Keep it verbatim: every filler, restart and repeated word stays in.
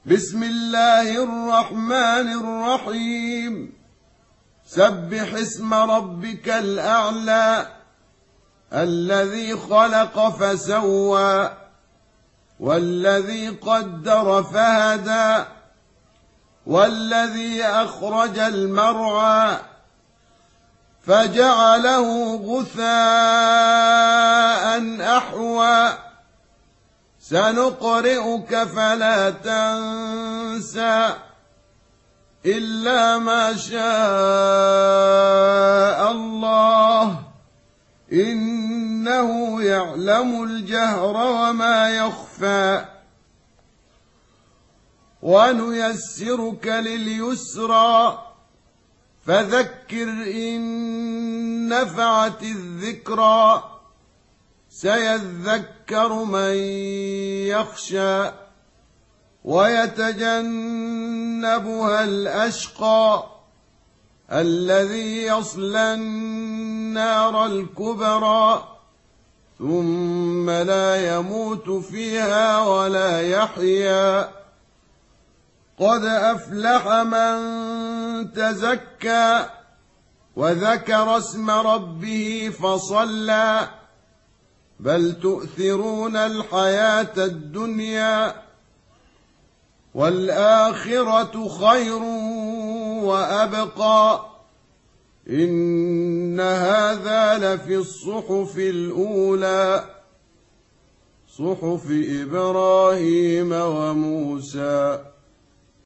بسم الله الرحمن الرحيم سبح اسم ربك الأعلى الذي خلق فسوى والذي قدر فهدى والذي أخرج المرعى فجعله غثاء أحوى سنقرئك فلا تنسى إلا ما شاء الله إنه يعلم الجهر وما يخفى ونيسرك لليسرى فذكر إن نفعت الذكرى سيذكر من يخشى ويتجنبها الأشقى الذي يصلى النار الكبرى ثم لا يموت فيها ولا يحيا قد أفلح من تزكى وذكر اسم ربه فصلى بل تؤثرون الحياة الدنيا والآخرة خير وأبقى إن هذا لفي الصحف الأولى صحف إبراهيم وموسى